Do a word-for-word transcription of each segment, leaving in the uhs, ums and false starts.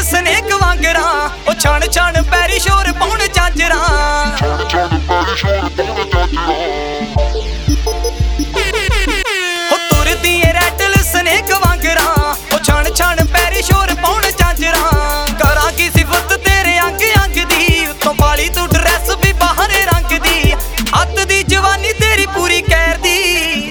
snake ਵਾਂਗਰਾਂ ਉਹ ਛਣ ਛਣ ਪੈਰੀ ਸ਼ੋਰ ਪਾਉਣ ਚਾਂਜਰਾਂ ਹੋ ਤੁਰਦੀ ਏ ਰੈਟਲ ਸਨੇਕ ਵਾਂਗਰਾਂ ਉਹ ਛਣ ਛਣ ਪੈਰੀ ਸ਼ੋਰ ਪਾਉਣ ਚਾਂਜਰਾਂ ਕਰਾਂ ਕੀ ਸਿਫਤ ਤੇਰੇ ਅੰਗ ਅੰਗ ਦੀ ਉੱਤੋਂ ਪਾਲੀ ਤੂੰ ਡਰੈਸ ਵੀ ਬਾਹਰੇ ਰੰਗ ਦੀ ਅੱਤ ਦੀ ਜਵਾਨੀ ਤੇਰੀ ਪੂਰੀ ਕਹਿਰ ਦੀ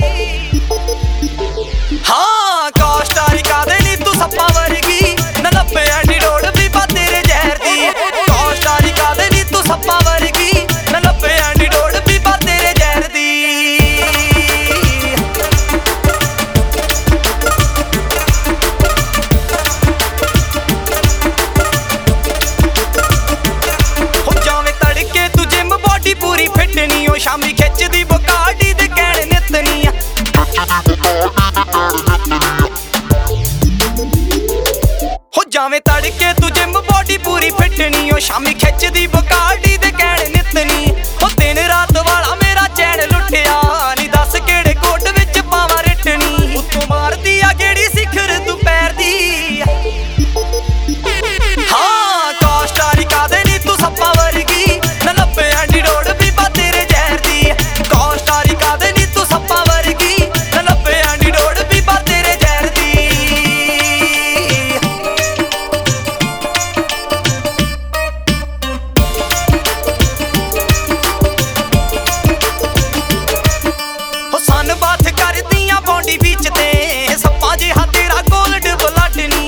ਹਾਂ ਕਾਸਟਾਰੀ ਕਾਦੇ ਨੀ ਤੂੰ ਸੱਪਾਂ ਵਰਗੀ ਨਾ ਲੱਭੇ ਐਂਟੀਡੋਟ ਵੀ ਬਾ ਤੇਰੇ ਜ਼ਹਿਰ ਦੀ ਕਾਸਟਾਰੀ ਕਾਦੇ ਨੀ ਤੂੰ ਸੱਪਾਂ ਵਰਗੀ ਨਾ ਲੱਭੇ ਐਂਟੀਡੋਟ ਵੀ ਬਾ ਤੇਰੇ ਜ਼ਹਿਰ ਦੀ ਹੋ ਜਾਵੇਂ ਤੜਕੇ ਤੂੰ ਜਿਮ ਬੋਡੀ ਪੂਰੀ ਫਿੱਟ ਨੀ ਉਹ ਸ਼ਾਮੀ ਖਿੱਚਦੀ ਬਕਾਡੀ ਦੇ ਕਹਿਣ ਨਿਤਨੀ ਹੋ ਜਾਵੇਂ ਤੜਕੇ ਤੂੰ ਜਿਮ ਬੋਡੀ ਪੂਰੀ ਫਿੱਟ ਨੀ ਉਹ ਸ਼ਾਮੀ ਖਿੱਚਦੀ ਬਕਾਡੀ ਦੇ ਕਹਿਣ ਨਿਤਨੀ ਹੋ ਦਿਨ ਰਾਤ ਵਾਲਾ ਮੇਰਾ ਚੈਨ ਲੁੱਟਿਆ ਨੀ ਦੱਸ ਕਿਹੜੇ ਕੋਟ ਵਿੱਚ ਪਾਵਾਂ ਰਿਟਣੀ ਉੱਤੋਂ ਮਾਰਦੀ ਆ ਜਿਹੜੀ ਸਿਖਰ ਤੂੰ ਪੈਰ ਦੀ ਹਾਂ ਕਾਸਟਾਰੀ ਕਾਦੇ ਨੀ ਤੂੰ ਸੱਪਾਂ ਵਰਗੀ ਨਾ ਲੱਭੇ ਐਂਟੀਡੋਟ ਵੀ ਬਾ ਤੇਰੇ ਜ਼ਹਿਰ ਦੀ ਕਾਸਟਾਰੀ ਕਾਦੇ ਨੀ ਤੂੰ ਸੱਪਾਂ ਵਰਗੀ ਨਾ ਲੱਭੇ ਐਂਟੀਡੋਟ ਵੀ ਬਾ ਤੇਰੇ ਜ਼ਹਿਰ ਦੀ ਹੋ ਸਨ ਬਾਥ ਕਰਦੀਆਂ ਬੌਂਡੀ ਵਿੱਚ ਤੇ ਸੱਪਾਂ ਜਿਹਾ ਤੇਰਾ ਗੋਲਡ ਬਲੱਡ ਨੀ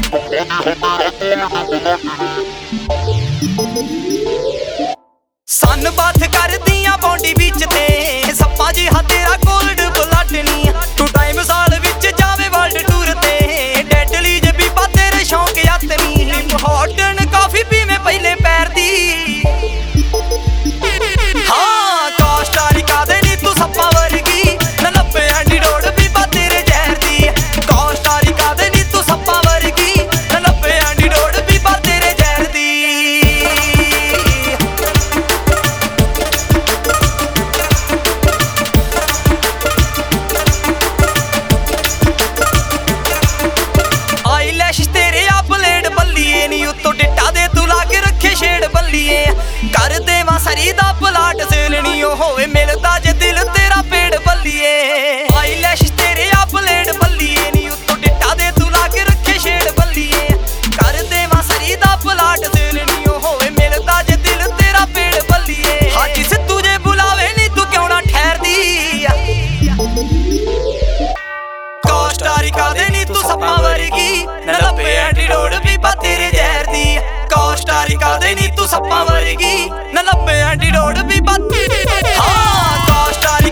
ਸਨ ਬਾਥ ਕਰਦੀਆਂ ਬੌਂਡੀ ਵਿੱਚ ਤੇ ਸੱਪਾਂ ਜਿਹਾ ਤੇਰਾ ਗੋਲਡ ਬਲੱਡ ਨੀ ਤੂੰ ਟਾਈਮ ਸਾਲ ਵਿੱਚ ਜਾਵੇ ਵਰਲਡ ਟੂਰ ਤੇ ਡੈਡਲੀ ਜੇ ਵੀ ਬਾ ਤੇਰੇ ਸ਼ੌਂਕ ਯਾਤਨੀ ਹੌਟਨ ਕਾਫੀ ਪੀਵੇਂ ਪਹਿਲੇ ਪੈਰ ਦੀ ਹਾਂ ਕਾਸਟਾਰੀ ਕਾਦੇ ਨੀ ਤੂੰ ਸੱਪਾਂ ਵਰਗੀ ਨਾ ਲੱਭੇ ਐਂਟੀਡੋਟ ਵੀ ਬਾ ਤੇਰੇ ਜ਼ਹਿਰ ਦੀ ਕਾਸਟਾਰੀ ਕਾਦੇ ਨੀ ਤੂੰ ਸੱਪਾਂ ਵਰਗੀ ਨਾ ਲੱਭੇ ਐਂਟੀਡੋਟ ਵੀ ਬਾ ਤੇਰੇ ਜ਼ਹਿਰ ਦੀ ਆਈਲੈਸ਼ ਤੇਰੇ ਆ ਬਲੇਡ ਬੱਲੀਏ ਨੀ ਉੱਤੋਂ ਡਿੱਟਾ ਦੇ ਤੂੰ ਲਾ ਕੇ ਰੱਖੇ ਸ਼ੇਡ ਬੱਲੀਏ ਕਰ ਦੇਵਾਂ ਸਰੀ ਦਾ ਪਲਾਟ ਸੇਲਣੀ ਉਹ ਹੋਵੇ ਮਿਲਦਾ ਜੇ ਦਿਲ ਤੇਰਾ ਪੇੜ ਬੱਲੀਏ ਆਈਲੈਸ਼ ਤੇਰੇ ਆ ਬਲੇਡ ਬੱਲੀਏ ਨੀ ਉੱਤੋਂ ਡਿੱਟਾ ਦੇ ਤੂੰ ਲਾ ਕੇ ਰੱਖੇ ਸ਼ੇਡ ਬੱਲੀਏ ਕਰ ਦੇਵਾਂ ਸਰੀ ਦਾ ਪਲਾਟ ਸੇਲਣੀ ਉਹ ਹੋਵੇ ਮਿਲਦਾ ਜੇ ਦਿਲ ਤੇਰਾ ਪੇੜ ਬੱਲੀਏ ਹਾਂ ਜਿਸ ਤੁਝੇ ਬੁਲਾਵੇ ਨੀ ਤੂੰ ਕਿਉਂ ਨਾ ਠਹਿਰਦੀ ਕਾਸਟਾਰੀ ਕਾਦੇ ਨੀ ਤੂੰ ਸੱਪਾਂ ਵਰਗੀ ਨਾ ਲੱਭੇ ਐਂਟੀਡੋਟ ਵੀ ਬਾ ਤੇਰੇ ਜ਼ਹਿਰ ਦੀ ਕਾਸਟਾਰੀ ਕਾਦੇ ਨੀ ਤੂੰ ਸੱਪਾਂ ਵਰਗੀ ਨਾ ਲੱਭੇ ਐਂਟੀਡੋਟ ਵੀ ਬਾ ਹਾਂ ਕਾਸਟਾਰੀ